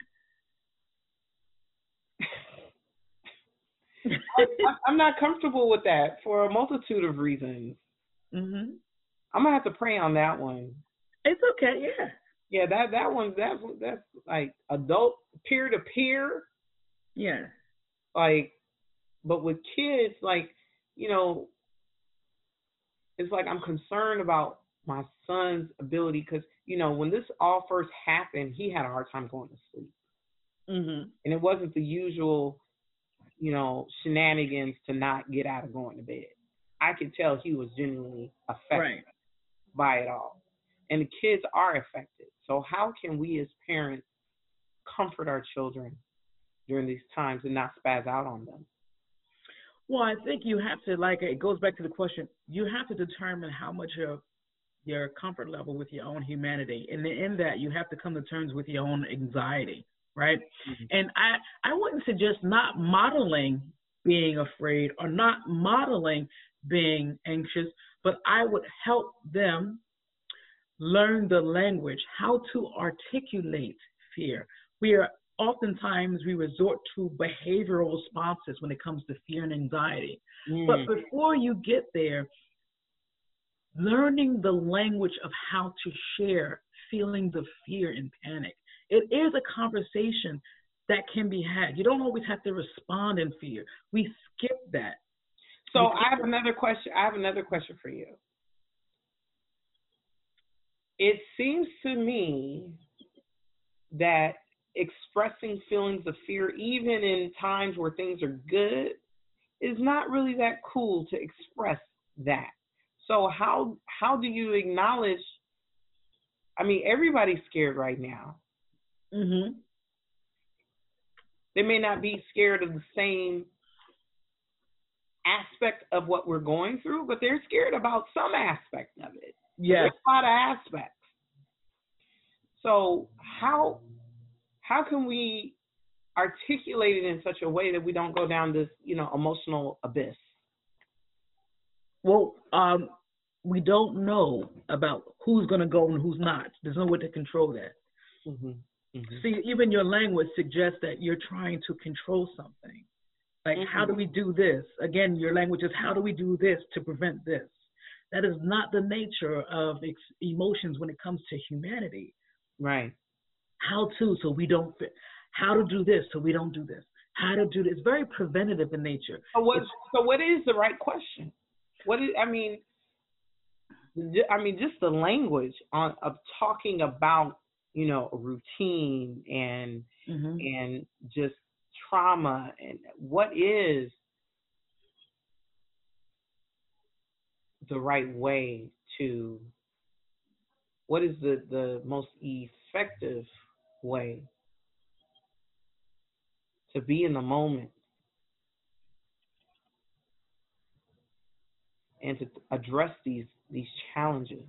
I, I'm not comfortable with that for a multitude of reasons. Mm-hmm. I'm gonna have to pray on that one. It's okay, yeah. Yeah, that that one that's that's like adult peer to peer. Yeah. Like, but with kids, like, you know, it's like I'm concerned about my son's ability because, you know, when this all first happened, he had a hard time going to sleep. Mm-hmm. And it wasn't the usual, you know, shenanigans to not get out of going to bed. I could tell he was genuinely affected right. by it all. And the kids are affected. So how can we as parents comfort our children during these times and not spaz out on them? Well, I think you have to, like, it goes back to the question, you have to determine how much of your comfort level with your own humanity. And in that, you have to come to terms with your own anxiety, right? Mm-hmm. And I, I wouldn't suggest not modeling being afraid or not modeling being anxious, but I would help them learn the language, how to articulate fear. We are oftentimes we resort to behavioral responses when it comes to fear and anxiety. Mm. But before you get there, learning the language of how to share feelings of fear and panic. It is a conversation that can be had. You don't always have to respond in fear. We skip that. So I have another question. I have another question for you. It seems to me that expressing feelings of fear, even in times where things are good, is not really that cool to express that. So how how do you acknowledge? I mean, everybody's scared right now. Mm-hmm. They may not be scared of the same aspect of what we're going through, but they're scared about some aspect of it. Yes. There's a lot of aspects. So how how can we articulate it in such a way that we don't go down this, you know, emotional abyss? Well, um, we don't know about who's going to go and who's not. There's no way to control that. Mm-hmm. Mm-hmm. See, even your language suggests that you're trying to control something. Like, mm-hmm. how do we do this? Again, your language is, how do we do this to prevent this? That is not the nature of ex- emotions when it comes to humanity. Right. How to, so we don't, how to do this, so we don't do this. How to do this. It's very preventative in nature. So what, so what is the right question? What is, I mean, I mean, just the language on of talking about, you know, routine and mm-hmm. and just trauma, and what is the right way to, what is the, the most effective way to be in the moment and to address these these challenges?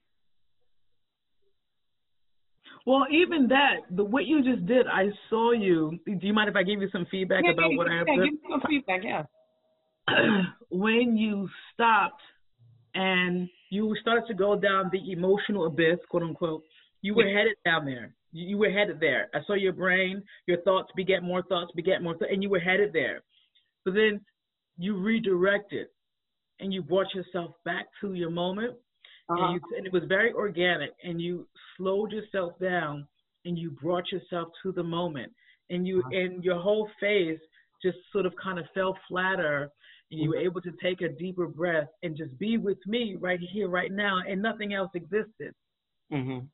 Well, even that, the what you just did, I saw you. Do you mind if I give you some feedback yeah, about yeah, what yeah, I have yeah, to? Give me some feedback, yeah. When you stopped and you started to go down the emotional abyss, quote unquote, you were yeah. headed down there. You, you were headed there. I saw your brain, your thoughts beget more thoughts, beget more thoughts, and you were headed there. But then you redirected and you brought yourself back to your moment. Uh-huh. And, you, and it was very organic, and you slowed yourself down and you brought yourself to the moment, and you uh-huh. and your whole face just sort of kind of fell flatter, and you mm-hmm. were able to take a deeper breath and just be with me right here, right now, and nothing else existed. Mm-hmm.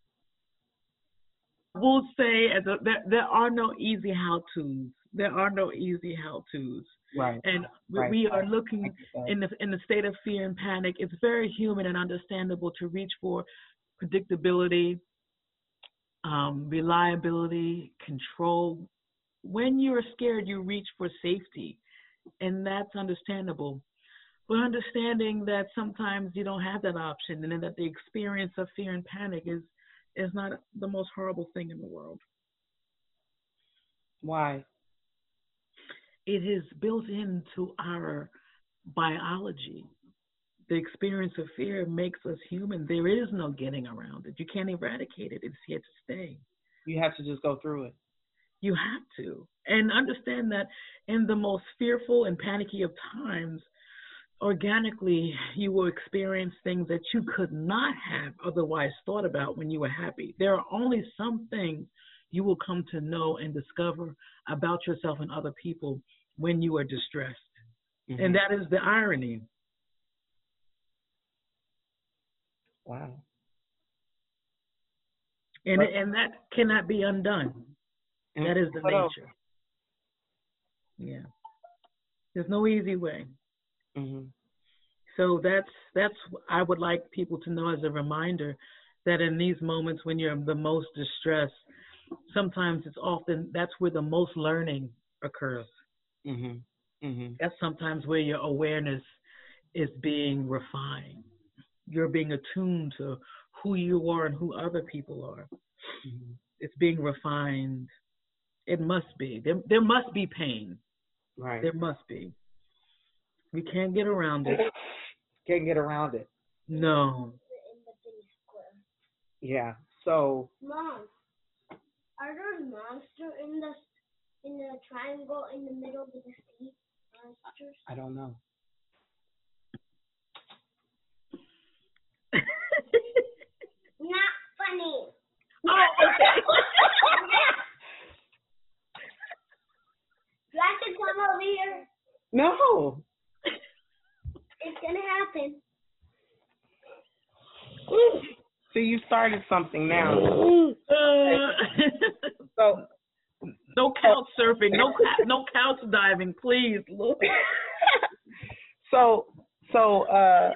I will say that there are no easy how-tos. There are no easy how-tos. Right. And right. we are looking in the in the state of fear and panic. It's very human and understandable to reach for predictability, um, reliability, control. When you're scared, you reach for safety, and that's understandable. But understanding that sometimes you don't have that option, and then that the experience of fear and panic is is not the most horrible thing in the world. Why? It is built into our biology. The experience of fear makes us human. There is no getting around it. You can't eradicate it. It's here to stay. You have to just go through it. You have to. And understand that in the most fearful and panicky of times, organically, you will experience things that you could not have otherwise thought about when you were happy. There are only some things you will come to know and discover about yourself and other people when you are distressed. Mm-hmm. And that is the irony. Wow. And but, and that cannot be undone. That is the nature. Else? Yeah. There's no easy way. Mm-hmm. So that's that's I would like people to know as a reminder that in these moments when you're the most distressed, sometimes it's often that's where the most learning occurs. Mm-hmm. Mm-hmm. That's sometimes where your awareness is being refined. You're being attuned to who you are and who other people are. Mm-hmm. It's being refined. It must be. There, there must be pain. Right. There must be. We can't get around it. Can't get around it. No. Yeah. So. Mom, are there monsters in the in the triangle in the middle with the sea monsters? I don't know. See, you started something now. Uh, So, no couch surfing, no cou- no couch diving, please. Look. so, so uh,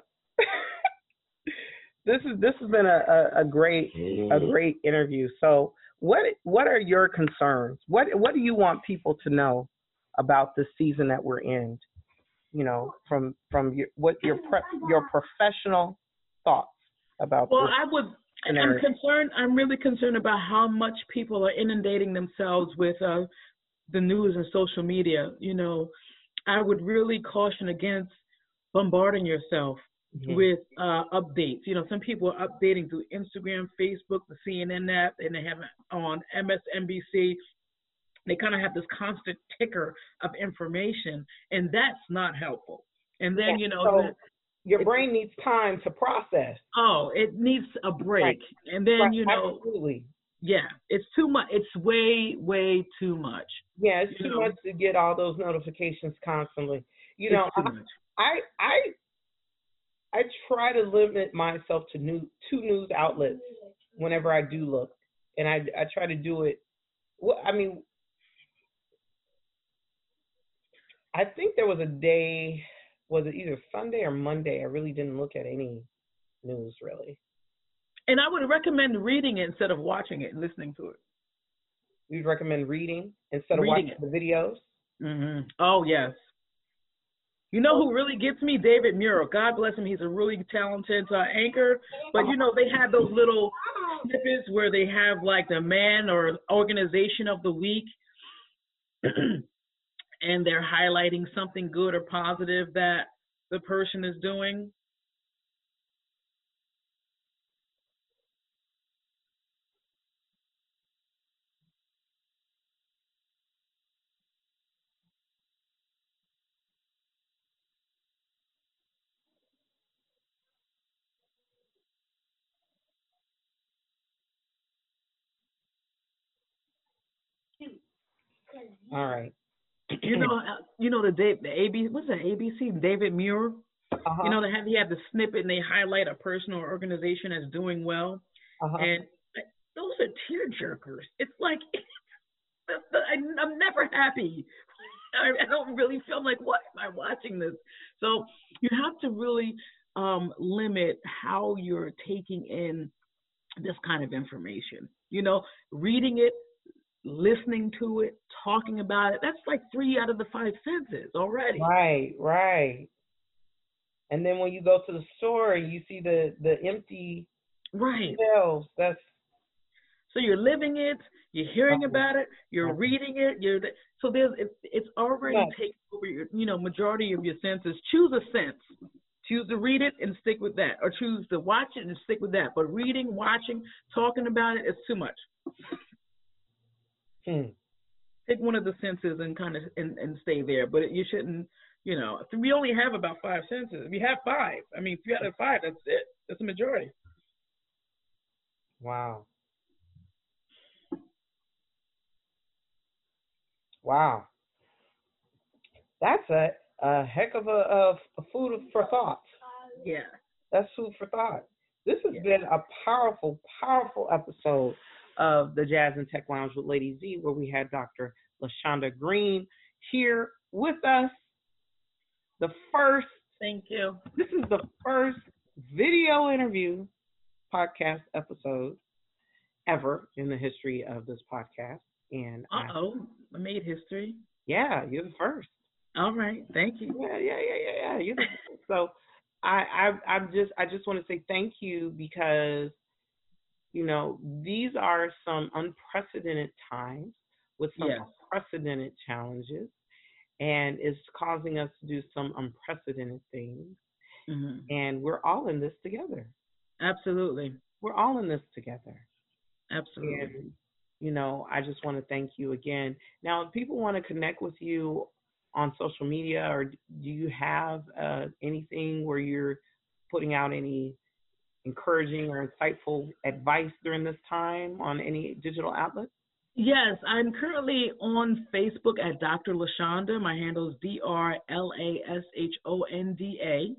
this is this has been a, a, a great a great interview. So, what what are your concerns? What what do you want people to know about the season that we're in? You know, from from your what your pre, your professional thoughts about Well, this I would. scenario. I'm concerned. I'm really concerned about how much people are inundating themselves with uh, the news and social media. You know, I would really caution against bombarding yourself Mhm. with uh, updates. You know, some people are updating through Instagram, Facebook, the C N N app, and they have it on M S N B C. They kind of have this constant ticker of information, and that's not helpful. And then, Yeah, you know, so the, your it's- brain needs time to process. oh, it needs a break. Right. And then, Right, you know, absolutely. yeah, it's too much. It's way, way too much. Yeah, it's You too know. much to get all those notifications constantly. You It's know, too much. I I I try to limit myself to new two news outlets whenever I do look, and I I try to do it. Well, I mean, I think there was a day, was it either Sunday or Monday? I really didn't look at any news really. And I would recommend reading it instead of watching it and listening to it. We'd recommend reading instead of Reading watching the videos. hmm Oh, yes. You know who really gets me? David Muro. God bless him. He's a really talented uh, anchor. But, you know, they have those little snippets where they have, like, the man or organization of the week, and they're highlighting something good or positive that the person is doing. All right. You know, uh, you know the Dave, the A B, what's that? A B C, David Muir. Uh-huh. You know, they have he have the snippet and they highlight a person or organization as doing well, uh-huh. and uh, those are tear jerkers. It's like I, I'm never happy. I, I don't really feel like, why am I watching this? So you have to really um, limit how you're taking in this kind of information. You know, reading it, listening to it, talking about it, that's like three out of the five senses already. Right, right. And then when you go to the store and you see the, the empty right shelves, that's so you're living it, you're hearing uh-huh. about it, you're uh-huh. reading it, you're the, so there's it's, it's already yeah. taken over your, you know, majority of your senses. Choose a sense. Choose to read it and stick with that, or choose to watch it and stick with that. But reading, watching, talking about it is too much. Hmm. Take one of the senses and kind of and, and stay there. But you shouldn't, you know, we only have about five senses. If you have five, I mean, if you have five, that's it. That's the majority. Wow. Wow. That's a, a heck of a, of a food for thought. Yeah. That's food for thought. This has yeah. been a powerful, powerful episode of the Jazz and Tech Lounge with Lady Z, where we had Doctor LaShonda Green here with us. The first, thank you. This is the first video interview podcast episode ever in the history of this podcast. And uh-oh, I, I made history. Yeah, you're the first. All right, thank you. Yeah, yeah, yeah, yeah, yeah. You're the first. So I, I, I'm just, I just want to say thank you because, you know, these are some unprecedented times with some yes. unprecedented challenges, and it's causing us to do some unprecedented things. Mm-hmm. And we're all in this together. Absolutely. We're all in this together. Absolutely. And, you know, I just want to thank you again. Now, if people want to connect with you on social media, or do you have uh, anything where you're putting out any encouraging or insightful advice during this time on any digital outlets? Yes, I'm currently on Facebook at Doctor LaShonda. My handle is D R L A S H O N D A.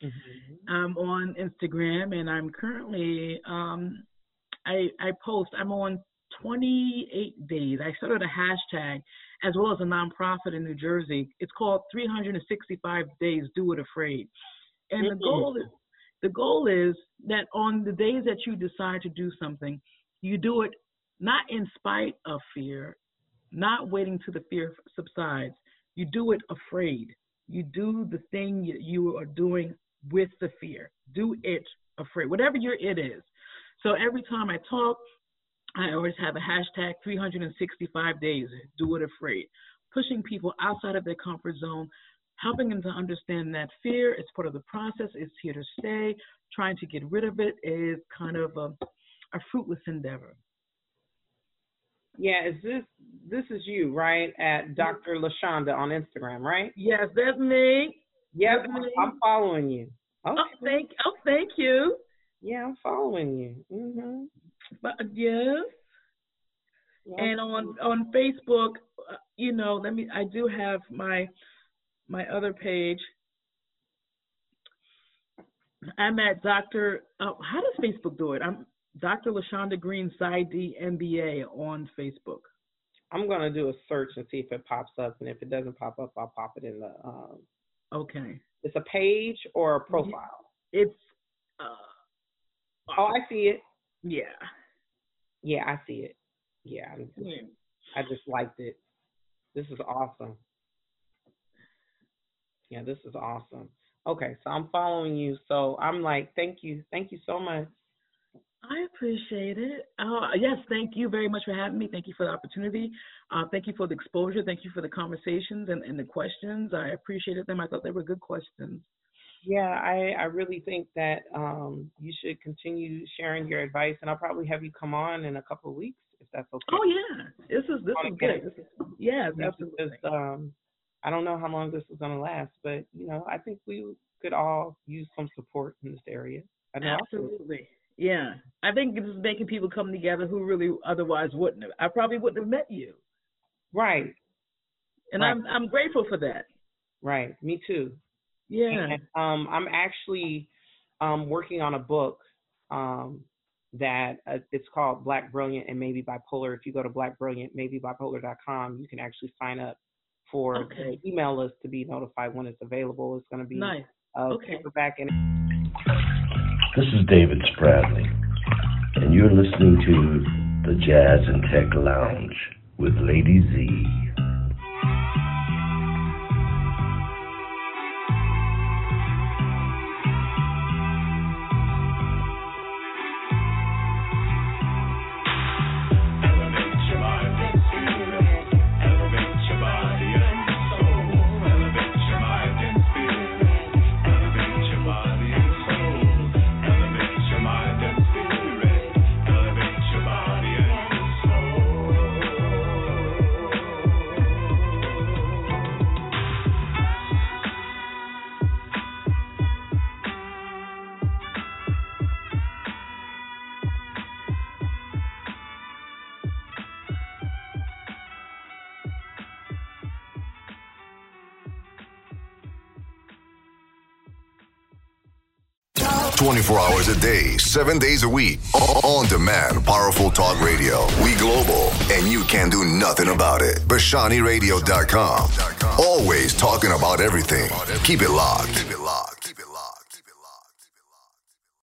Mm-hmm. I'm on Instagram, and I'm currently, um, I, I post, I'm on twenty-eight days. I started a hashtag as well as a nonprofit in New Jersey. It's called three hundred sixty-five days Do It Afraid. And mm-hmm. the goal is, the goal is that on the days that you decide to do something, you do it not in spite of fear, not waiting till the fear subsides. You do it afraid. You do the thing you are doing with the fear. Do it afraid, whatever your it is. So every time I talk, I always have a hashtag three hundred sixty-five days, do it afraid, pushing people outside of their comfort zone, helping them to understand that fear is part of the process, it's here to stay. Trying to get rid of it is kind of a, a fruitless endeavor. Yeah, is this this is you, right? At Doctor LaShonda on Instagram, right? Yes, that's me. Yes, that's me. I'm following you. Okay. Oh, thank oh, thank you. Yeah, I'm following you. Mm-hmm. But yes. Yeah. And on on Facebook, uh, you know, let me. I do have my my other page. I'm at Doctor Uh, how does Facebook do it? I'm Doctor LaShonda Green, PsyD M B A on Facebook. I'm gonna do a search and see if it pops up, and if it doesn't pop up, I'll pop it in the. Um, okay. It's a page or a profile. It's. Uh, oh, I see it. Yeah. Yeah, I see it. Yeah, I just, yeah. I just liked it. This is awesome. Yeah, this is awesome. Okay, so I'm following you. So I'm like, thank you. Thank you so much. I appreciate it. Uh, yes, thank you very much for having me. Thank you for the opportunity. Uh, thank you for the exposure. Thank you for the conversations and, and the questions. I appreciated them. I thought they were good questions. Yeah, I, I really think that um, you should continue sharing your advice, and I'll probably have you come on in a couple of weeks if that's okay. Oh yeah, this is this is good. This is, yes, absolutely. Because, um, I don't know how long this is going to last, but you know, I think we could all use some support in this area. I know absolutely. Yeah, I think this is making people come together who really otherwise wouldn't have. I probably wouldn't have met you. Right. And right. I'm I'm grateful for that. Right. Me too. Yeah. And, um, I'm actually um, working on a book um, that uh, it's called Black Brilliant and Maybe Bipolar. If you go to black brilliant maybe bipolar dot com, you can actually sign up for okay. the email list to be notified when it's available. It's going to be nice. uh, okay. paperback. And this is David Spradley, and you're listening to the Jazz and Tech Lounge with Lady Z. twenty-four hours a day, seven days a week. On demand, powerful talk radio. We global, and you can do nothing about it. Bashani Radio dot com. Always talking about everything. Keep it locked.